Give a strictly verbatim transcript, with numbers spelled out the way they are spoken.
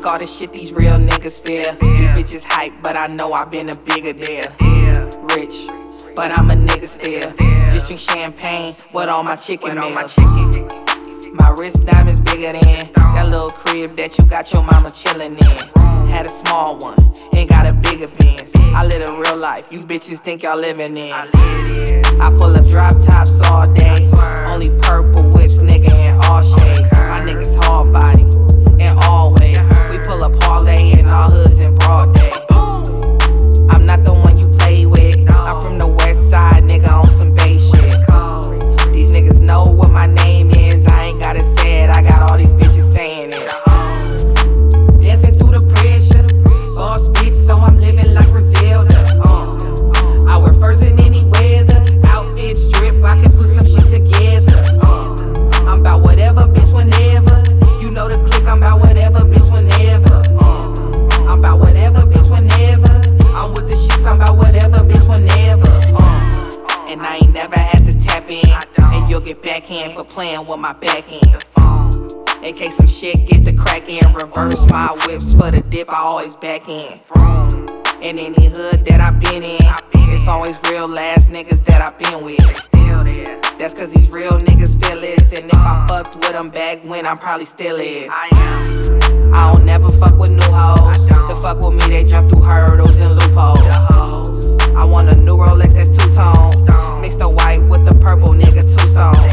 all the shit these real niggas feel. These bitches hype, but I know I been a bigger deal. Rich, but I'm a nigga still. Just drink champagne with all my chicken meals. My wrist diamonds bigger than that little crib that you got your mama chillin' in. Had a small one, ain't got a bigger Benz. I live a real life, you bitches think y'all living in. I pull up drop tops all day, only purple whips, nigga, in all shades. My niggas hard body, in all ways. We pull up Harley in all hoods in broad day. I'm not the one you play with, I'm from the west side, nigga, on some bass shit. These niggas know what my name is, I ain't gotta say it, I got all these bitches saying it. Dancing through the pressure, boss bitch, so I'm living like Griselda. uh, I wear furs in any weather, outfits drip, I can put some shit together. uh, I'm about whatever, bitch, whenever. You know the click, I'm about whatever, bitch, whenever. uh, I'm about whatever, bitch, whenever. I'm with the shits, I'm about whatever, bitch, whenever. uh, And I ain't never had to tap in, and you'll get backhand for playing with my backhand. In case some shit get the crack in, reverse my whips for the dip, I always back in. In any hood that I been in, it's always real ass niggas that I been with. That's cause these real niggas feel this, and if I fucked with them back when, I probably still is. I don't never fuck with new hoes. To fuck with me, they jump through hurdles and loopholes. I want a new Rolex that's two-tone, mix the white with the purple, nigga, two-stone.